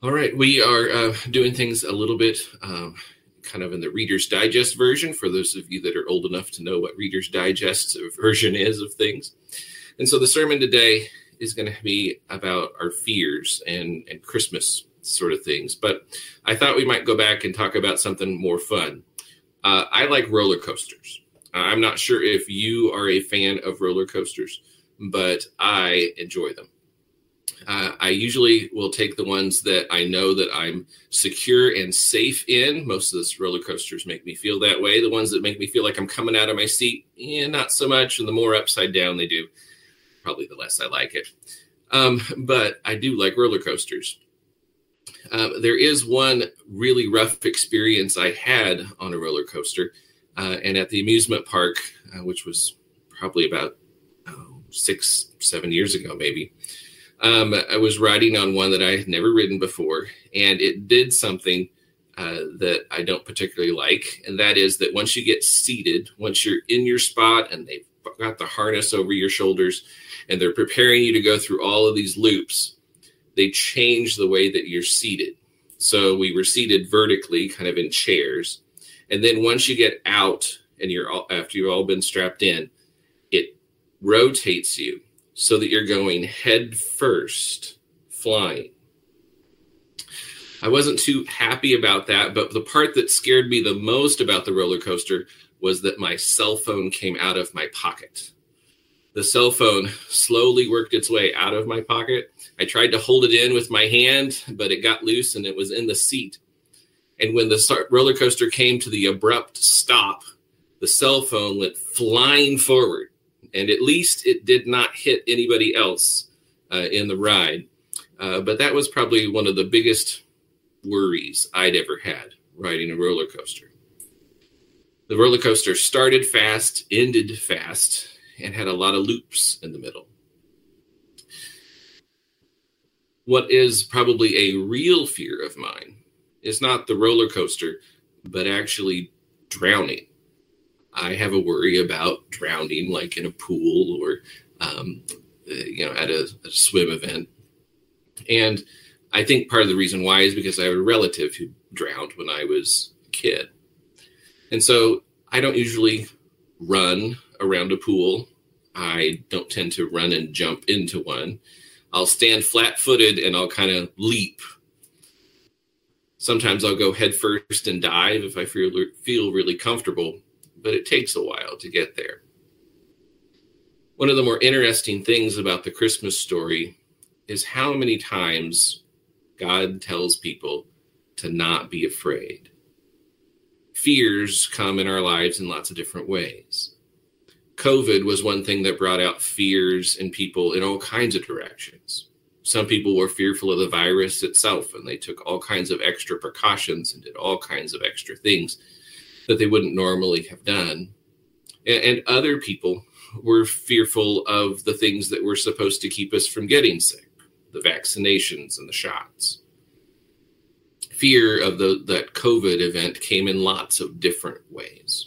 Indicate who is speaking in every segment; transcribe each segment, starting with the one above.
Speaker 1: All right, we are doing things a little bit kind of in the Reader's Digest version, for those of you that are old enough to know what Reader's Digest version is of things. And so the sermon today is going to be about our fears and Christmas sort of things. But I thought we might go back and talk about something more fun. I like roller coasters. I'm not sure if you are a fan of roller coasters, but I enjoy them. I usually will take the ones that I know that I'm secure and safe in. Most of those roller coasters make me feel that way. The ones that make me feel like I'm coming out of my seat, not so much. And the more upside down they do, probably the less I like it. But I do like roller coasters. There is one really rough experience I had on a roller coaster, and at the amusement park, which was probably about 6-7 years ago, maybe. I was riding on one that I had never ridden before, and it did something that I don't particularly like, and that is that once you get seated, once you're in your spot and they've got the harness over your shoulders and they're preparing you to go through all of these loops, they change the way that you're seated. So we were seated vertically, kind of in chairs, and then once you get out and after you've all been strapped in, it rotates you so that you're going head first, flying. I wasn't too happy about that, but the part that scared me the most about the roller coaster was that my cell phone came out of my pocket. The cell phone slowly worked its way out of my pocket. I tried to hold it in with my hand, but it got loose and it was in the seat. And when the roller coaster came to the abrupt stop, the cell phone went flying forward. And at least it did not hit anybody else in the ride. But that was probably one of the biggest worries I'd ever had riding a roller coaster. The roller coaster started fast, ended fast, and had a lot of loops in the middle. What is probably a real fear of mine is not the roller coaster, but actually drowning. I have a worry about drowning, like in a pool or, at a swim event. And I think part of the reason why is because I have a relative who drowned when I was a kid. And so I don't usually run around a pool. I don't tend to run and jump into one. I'll stand flat-footed and I'll kind of leap. Sometimes I'll go head first and dive if I feel really comfortable, but it takes a while to get there. One of the more interesting things about the Christmas story is how many times God tells people to not be afraid. Fears come in our lives in lots of different ways. COVID was one thing that brought out fears in people in all kinds of directions. Some people were fearful of the virus itself, and they took all kinds of extra precautions and did all kinds of extra things that they wouldn't normally have done. And other people were fearful of the things that were supposed to keep us from getting sick, the vaccinations and the shots. Fear of that COVID event came in lots of different ways.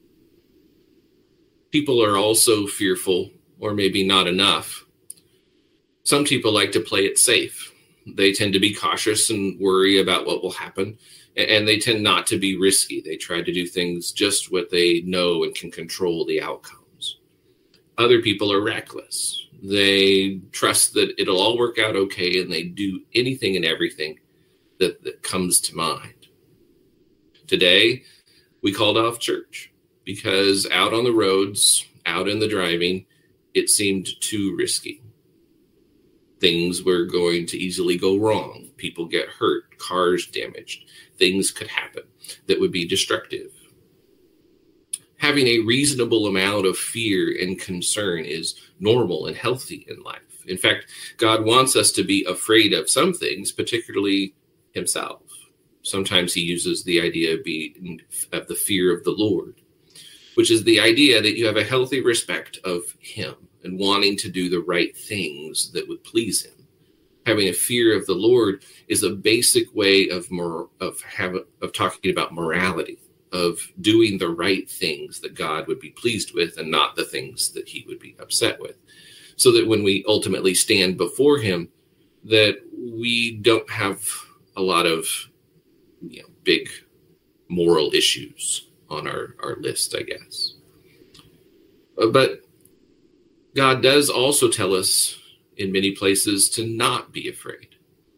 Speaker 1: People are also fearful, or maybe not enough. Some people like to play it safe. They tend to be cautious and worry about what will happen. And they tend not to be risky. They try to do things just what they know and can control the outcomes. Other people are reckless. They trust that it'll all work out okay, and they do anything and everything that comes to mind. Today, we called off church because out on the roads, out in the driving, it seemed too risky. Things were going to easily go wrong. People get hurt, cars damaged. Things could happen that would be destructive. Having a reasonable amount of fear and concern is normal and healthy in life. In fact, God wants us to be afraid of some things, particularly himself. Sometimes he uses the idea of the fear of the Lord, which is the idea that you have a healthy respect of him and wanting to do the right things that would please him. Having a fear of the Lord is a basic way of talking about morality, of doing the right things that God would be pleased with and not the things that he would be upset with. So that when we ultimately stand before him, that we don't have a lot of big moral issues on our list, I guess. But God does also tell us in many places to not be afraid.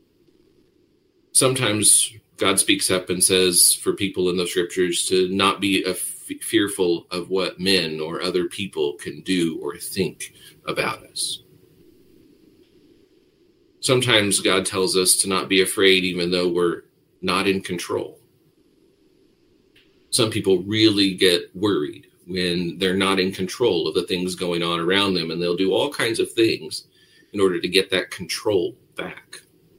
Speaker 1: Sometimes God speaks up and says for people in the scriptures to not be fearful of what men or other people can do or think about us. Sometimes God tells us to not be afraid even though we're not in control. Some people really get worried when they're not in control of the things going on around them, and they'll do all kinds of things in order to get that control back.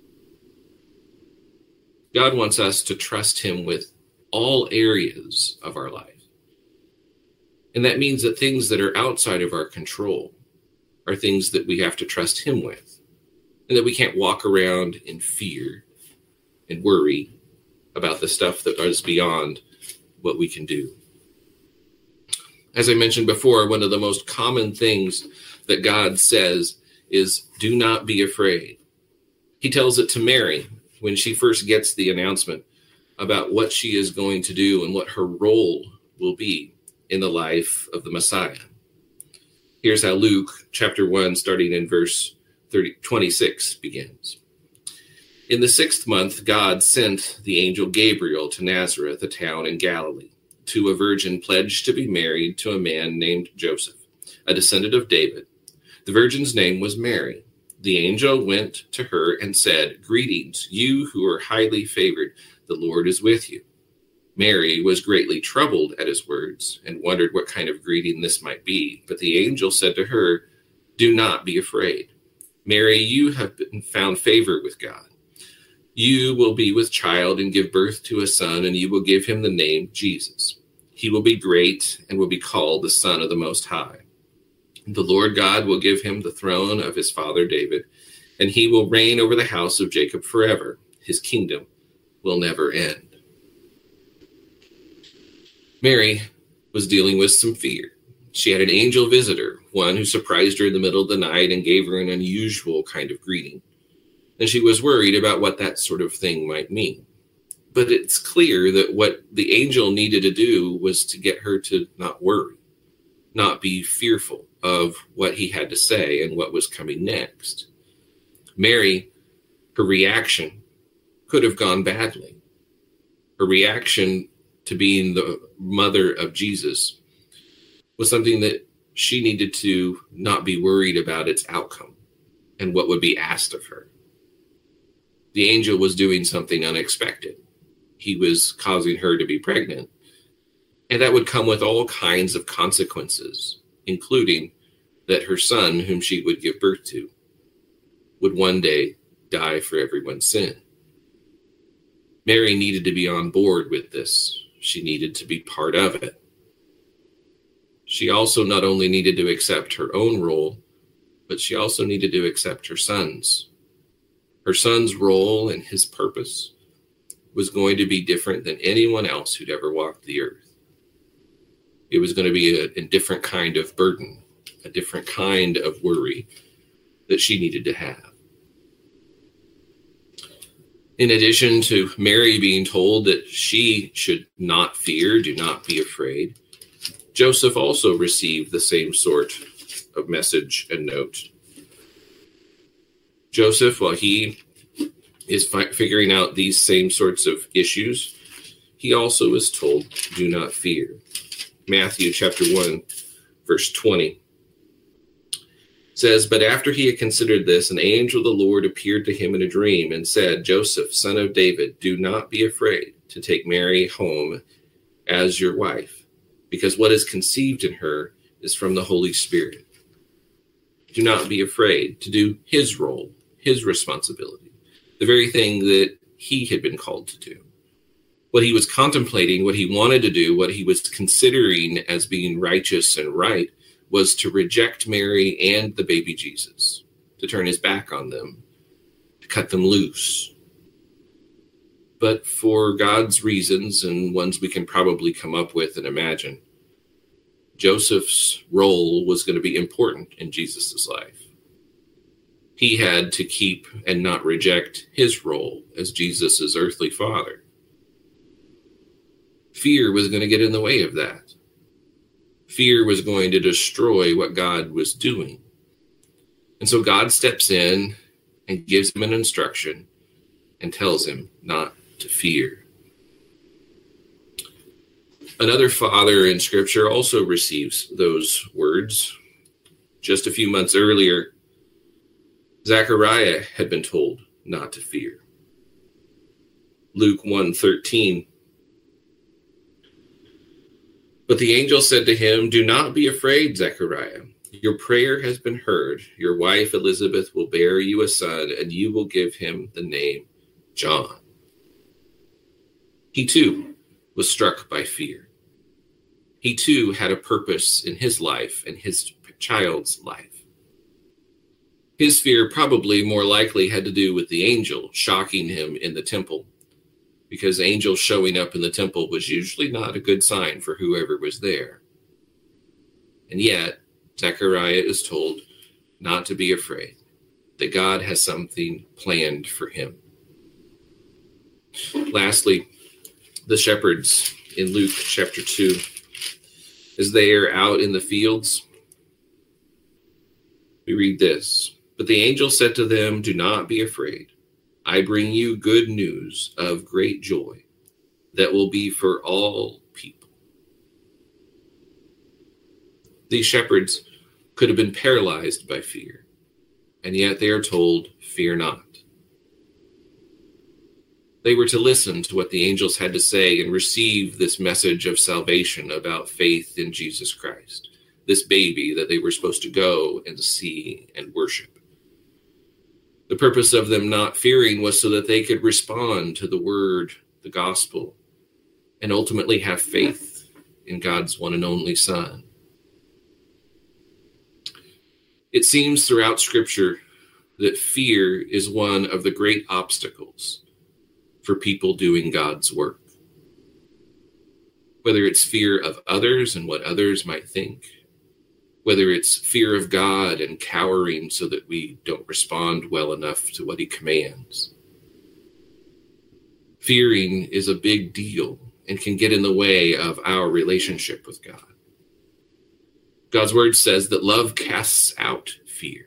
Speaker 1: God wants us to trust him with all areas of our life. And that means that things that are outside of our control are things that we have to trust him with, and that we can't walk around in fear and worry about the stuff that is beyond what we can do. As I mentioned before, one of the most common things that God says is, do not be afraid. He tells it to Mary when she first gets the announcement about what she is going to do and what her role will be in the life of the Messiah. Here's how Luke chapter 1, starting in verse 26, begins. In the 6th month, God sent the angel Gabriel to Nazareth, a town in Galilee, to a virgin pledged to be married to a man named Joseph, a descendant of David. The virgin's name was Mary. The angel went to her and said, "Greetings, you who are highly favored. The Lord is with you." Mary was greatly troubled at his words and wondered what kind of greeting this might be. But the angel said to her, "Do not be afraid. Mary, you have found favor with God. You will be with child and give birth to a son, and you will give him the name Jesus. He will be great and will be called the Son of the Most High. The Lord God will give him the throne of his father David, and he will reign over the house of Jacob forever. His kingdom will never end." Mary was dealing with some fear. She had an angel visitor, one who surprised her in the middle of the night and gave her an unusual kind of greeting. And she was worried about what that sort of thing might mean. But it's clear that what the angel needed to do was to get her to not worry, not be fearful of what he had to say and what was coming next. Mary, her reaction could have gone badly. Her reaction to being the mother of Jesus was something that she needed to not be worried about its outcome and what would be asked of her. The angel was doing something unexpected. He was causing her to be pregnant, and that would come with all kinds of consequences, including that her son, whom she would give birth to, would one day die for everyone's sin. Mary needed to be on board with this. She needed to be part of it. She also not only needed to accept her own role, but she also needed to accept her son's. Her son's role and his purpose was going to be different than anyone else who'd ever walked the earth. It was going to be a different kind of burden, a different kind of worry that she needed to have. In addition to Mary being told that she should not fear, do not be afraid, Joseph also received the same sort of message and note. Joseph, while he is figuring out these same sorts of issues, he also is told, do not fear. Matthew chapter 1, verse 20 says, "But after he had considered this, an angel of the Lord appeared to him in a dream and said, 'Joseph, son of David, do not be afraid to take Mary home as your wife, because what is conceived in her is from the Holy Spirit.' Do not be afraid to do his role, his responsibility, the very thing that he had been called to do. What he was contemplating, what he wanted to do, what he was considering as being righteous and right, was to reject Mary and the baby Jesus, to turn his back on them, to cut them loose. But for God's reasons, and ones we can probably come up with and imagine, Joseph's role was going to be important in Jesus' life. He had to keep and not reject his role as Jesus' earthly father. Fear was going to get in the way of that. Fear was going to destroy what God was doing. And so God steps in and gives him an instruction and tells him not to fear. Another father in Scripture also receives those words. Just a few months earlier, Zechariah had been told not to fear. Luke 1:13. But the angel said to him, "Do not be afraid, Zechariah. Your prayer has been heard. Your wife Elizabeth will bear you a son, and you will give him the name John." He too was struck by fear. He too had a purpose in his life and his child's life. His fear probably more likely had to do with the angel shocking him in the temple, because angels showing up in the temple was usually not a good sign for whoever was there. And yet, Zechariah is told not to be afraid, that God has something planned for him. Lastly, the shepherds in Luke chapter 2, as they are out in the fields, we read this. But the angel said to them, "Do not be afraid. I bring you good news of great joy that will be for all people." These shepherds could have been paralyzed by fear, and yet they are told, "Fear not." They were to listen to what the angels had to say and receive this message of salvation about faith in Jesus Christ, this baby that they were supposed to go and see and worship. The purpose of them not fearing was so that they could respond to the word, the gospel, and ultimately have faith in God's one and only Son. It seems throughout Scripture that fear is one of the great obstacles for people doing God's work. Whether it's fear of others and what others might think, whether it's fear of God and cowering so that we don't respond well enough to what he commands. Fearing is a big deal and can get in the way of our relationship with God. God's word says that love casts out fear.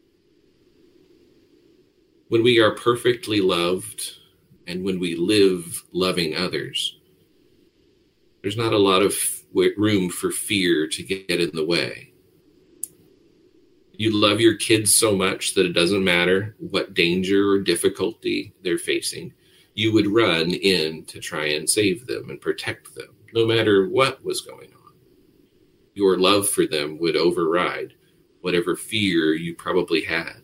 Speaker 1: When we are perfectly loved and when we live loving others, there's not a lot of room for fear to get in the way. You love your kids so much that it doesn't matter what danger or difficulty they're facing. You would run in to try and save them and protect them, no matter what was going on. Your love for them would override whatever fear you probably had.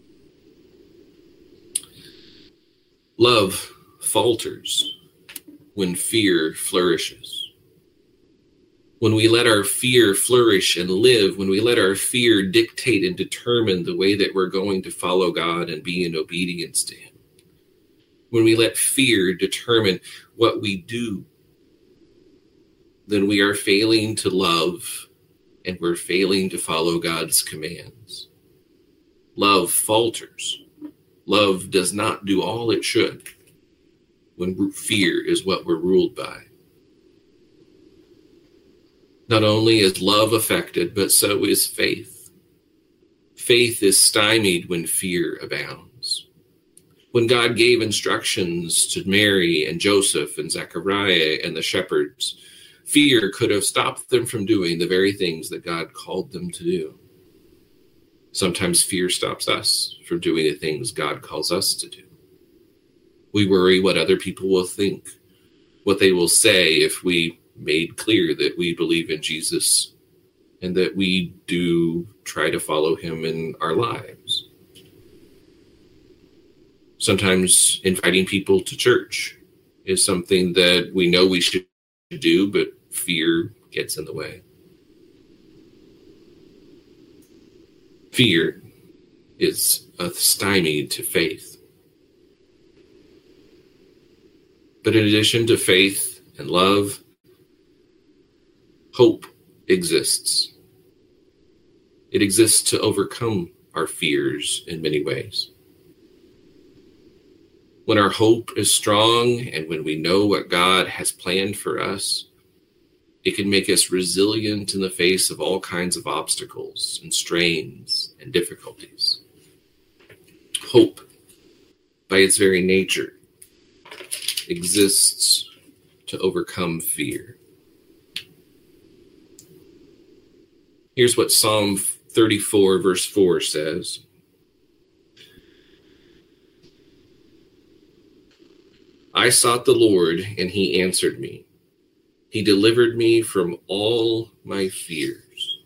Speaker 1: Love falters when fear flourishes. When we let our fear flourish and live, when we let our fear dictate and determine the way that we're going to follow God and be in obedience to him, when we let fear determine what we do, then we are failing to love and we're failing to follow God's commands. Love falters. Love does not do all it should when fear is what we're ruled by. Not only is love affected, but so is faith. Faith is stymied when fear abounds. When God gave instructions to Mary and Joseph and Zechariah and the shepherds, fear could have stopped them from doing the very things that God called them to do. Sometimes fear stops us from doing the things God calls us to do. We worry what other people will think, what they will say if we made clear that we believe in Jesus and that we do try to follow him in our lives. Sometimes inviting people to church is something that we know we should do, but fear gets in the way. Fear is a stymie to faith. But in addition to faith and love, hope exists. It exists to overcome our fears in many ways. When our hope is strong and when we know what God has planned for us, it can make us resilient in the face of all kinds of obstacles and strains and difficulties. Hope, by its very nature, exists to overcome fear. Here's what Psalm 34, verse 4 says. I sought the Lord, and he answered me. He delivered me from all my fears.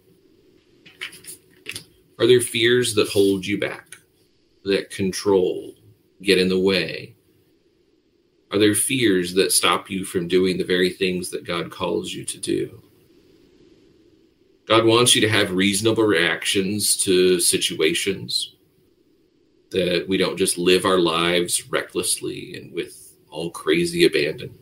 Speaker 1: Are there fears that hold you back, that control, get in the way? Are there fears that stop you from doing the very things that God calls you to do? God wants you to have reasonable reactions to situations, that we don't just live our lives recklessly and with all crazy abandon.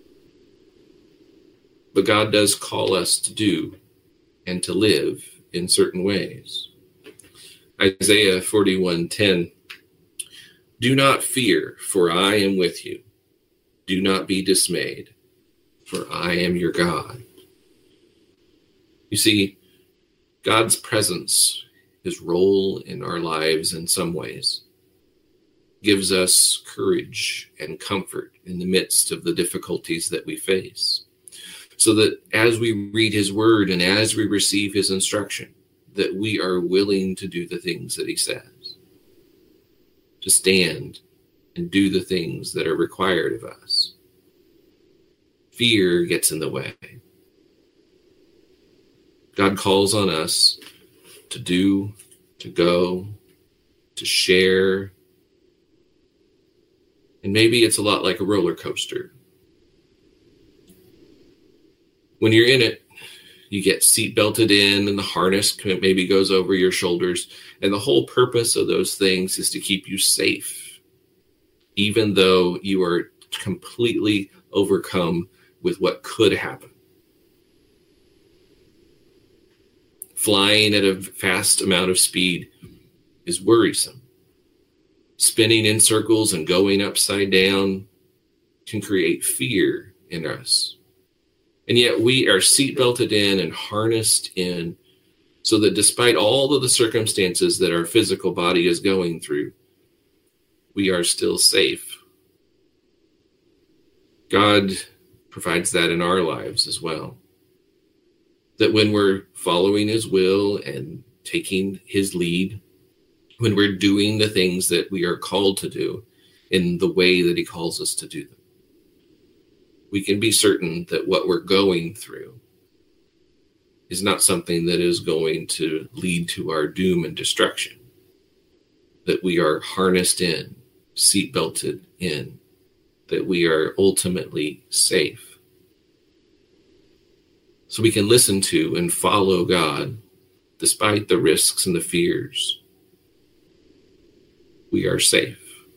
Speaker 1: But God does call us to do and to live in certain ways. Isaiah 41:10, do not fear, for I am with you. Do not be dismayed, for I am your God. You see, God's presence, his role in our lives in some ways, gives us courage and comfort in the midst of the difficulties that we face. So that as we read his word and as we receive his instruction, that we are willing to do the things that he says, to stand and do the things that are required of us. Fear gets in the way. God calls on us to do, to go, to share. And maybe it's a lot like a roller coaster. When you're in it, you get seat belted in and the harness maybe goes over your shoulders. And the whole purpose of those things is to keep you safe, even though you are completely overcome with what could happen. Flying at a fast amount of speed is worrisome. Spinning in circles and going upside down can create fear in us. And yet we are seatbelted in and harnessed in so that despite all of the circumstances that our physical body is going through, we are still safe. God provides that in our lives as well. That when we're following his will and taking his lead, when we're doing the things that we are called to do in the way that he calls us to do them, we can be certain that what we're going through is not something that is going to lead to our doom and destruction. That we are harnessed in, seatbelted in, that we are ultimately safe. So we can listen to and follow God despite the risks and the fears. We are safe.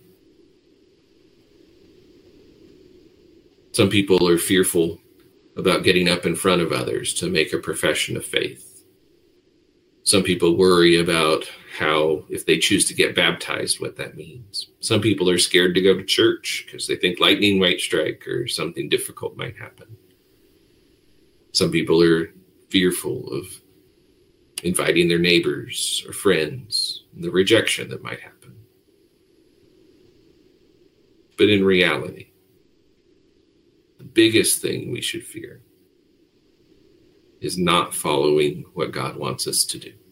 Speaker 1: Some people are fearful about getting up in front of others to make a profession of faith. Some people worry about how, if they choose to get baptized, what that means. Some people are scared to go to church because they think lightning might strike or something difficult might happen. Some people are fearful of inviting their neighbors or friends and the rejection that might happen. But in reality, the biggest thing we should fear is not following what God wants us to do.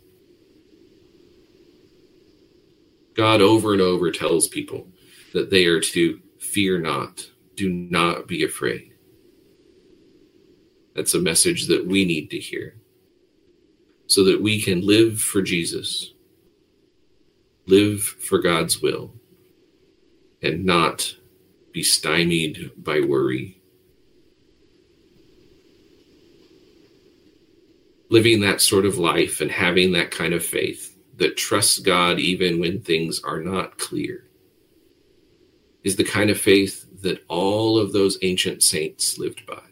Speaker 1: God over and over tells people that they are to fear not, do not be afraid. That's a message that we need to hear so that we can live for Jesus, live for God's will, and not be stymied by worry. Living that sort of life and having that kind of faith that trusts God even when things are not clear is the kind of faith that all of those ancient saints lived by.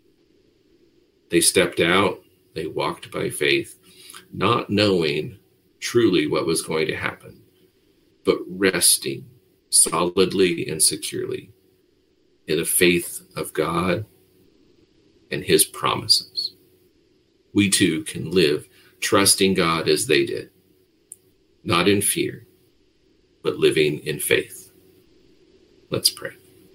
Speaker 1: They stepped out, they walked by faith, not knowing truly what was going to happen, but resting solidly and securely in the faith of God and his promises. We too can live trusting God as they did, not in fear, but living in faith. Let's pray.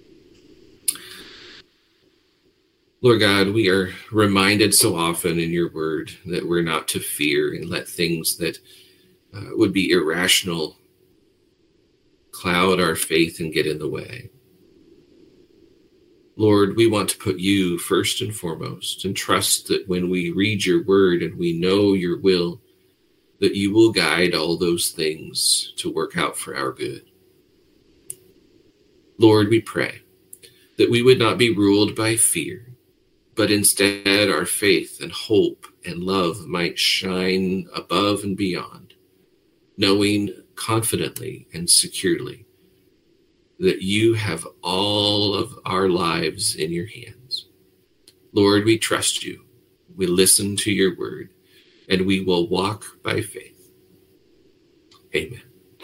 Speaker 1: Lord God, we are reminded so often in your word that we're not to fear and let things that would be irrational cloud our faith and get in the way. Lord, we want to put you first and foremost and trust that when we read your word and we know your will, that you will guide all those things to work out for our good. Lord, we pray that we would not be ruled by fear, but instead our faith and hope and love might shine above and beyond, knowing confidently and securely that you have all of our lives in your hands. Lord, we trust you. We listen to your word, and we will walk by faith. Amen.